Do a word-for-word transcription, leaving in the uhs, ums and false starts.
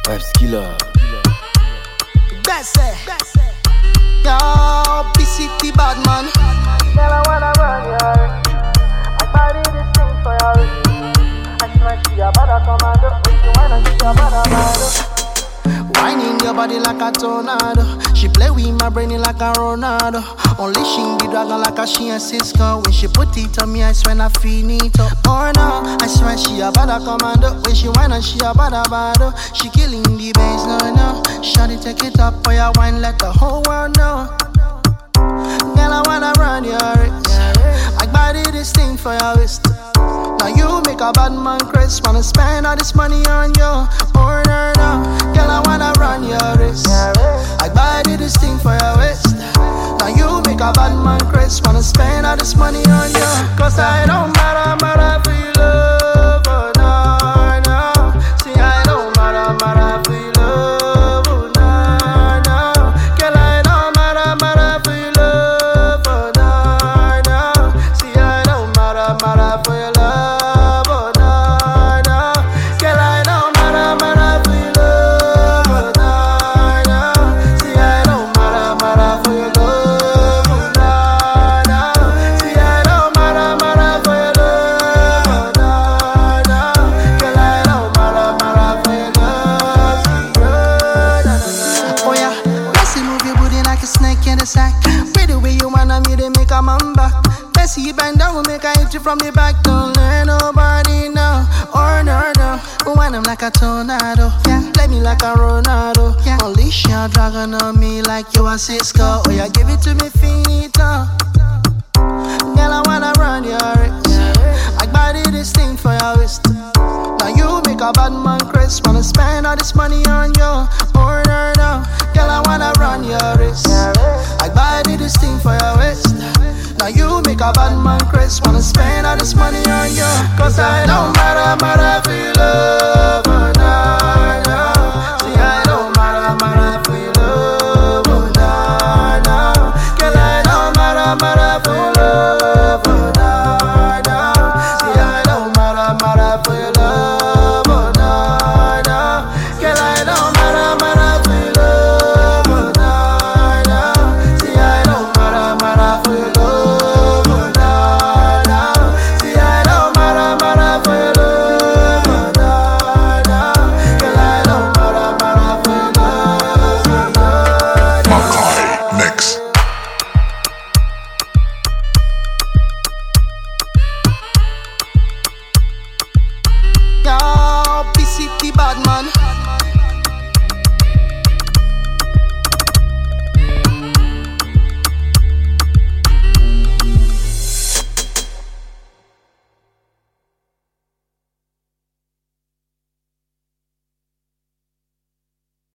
Vibes killer. Best Yo, B C T bad man. Girl, I wanna run your I body this thing for your I smash your body commando. If you wanna see your body commando. Whining your body like a tornado. She play with my brain like a Ronaldo. Unleashing the dragon like a she and Cisco. When she put it on me, I swear I feel it up. Oh no, I swear she a bada commando. When she whine and she a bada bado. She killing the bass, no no. Shawty take it up for your wine, let the whole world know. Girl, I wanna run your wrist. I body this thing for your wrist. Now you make a bad man crazy. Wanna spend all this money on you. Oh no no. Girl, I wanna run your wrist. I body this thing for your waist. Now you make a bad man crazy. Wanna spend all this money on you. Cause I don't matter, matter for your love. Oh no, no. See, I don't matter, matter for your love. Oh no, no. Girl, I don't matter, matter for your love. Oh no, no. See, I don't matter, matter for your love. Oh no, no. Girl, I don't matter, matter for your love. Oh no, no. See, I don't matter, matter for your love. Oh no, no. See, I don't matter, matter for your love. Oh no, no. Girl, I don't matter, matter for your love. Oh yeah, let's move your booty like a snake in a sack. With the way you wanna me, they make a man back. Let's see you bend down, we'll make a hit you from the back. Don't let nobody know, or no, no. When I'm like a tornado, yeah. Play me like a Ronaldo, yeah. Unleash your dragon on me like you a Cisco. Oh yeah, give it to me finito. Girl, I wanna run your wrist. I body this thing for your wrist. Now you make a bad man crazy. Wanna spend all this money on you. Oh no, no. Girl, I wanna run your wrist. I body this thing for your waist. Now you make a bad man crazy. Wanna spend all this money on you. Cause I don't matter, matter for your love. Oh no, no. See, I don't matter, matter for your love. Oh no, no. Girl, I don't matter, matter for your love. Oh no, no. See, I don't matter, matter for your love. Oh no, no. Girl, I don't matter, matter for your love. Oh no, no. See, I don't matter, matter for your love. Oh no, no. See, I don't matter, matter for your love. Oh no, no. Girl, I don't matter, matter for your love. Oh no, no. Makai Mix. Yo, B C T bad man.